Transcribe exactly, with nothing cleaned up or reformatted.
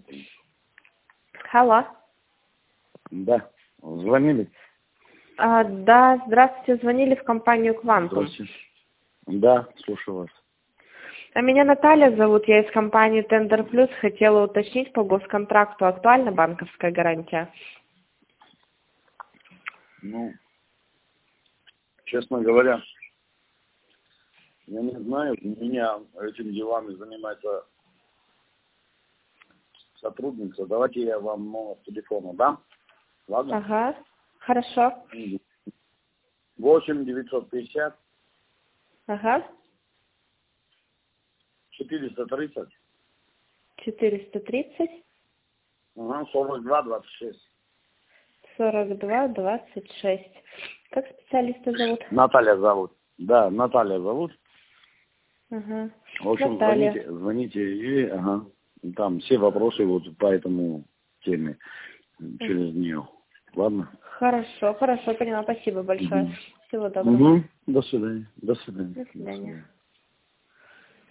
Алло. Да. Звонили? А, да, здравствуйте, звонили в компанию «Квантум». Здравствуйте. Да, слушаю вас. А меня Наталья зовут, я из компании «Тендер Плюс». Хотела уточнить, по госконтракту актуальна банковская гарантия? Ну, честно говоря, я не знаю, у меня этими делами занимается сотрудница. Давайте я вам номер телефона дам. Ладно? Ага, хорошо. восемь девятьсот пятьдесят Ага, четыреста тридцать четыреста тридцать ага, сорок два двадцать шесть. сорок два двадцать шесть. Как специалиста зовут? Наталья зовут. Да, Наталья зовут. Ага. В общем, Наталья. звоните, звоните и ага, там все вопросы вот по этому теме через нее. Ладно? Хорошо, хорошо, поняла. Спасибо большое. Угу. Всего доброго. Угу. До свидания. До свидания. До свидания.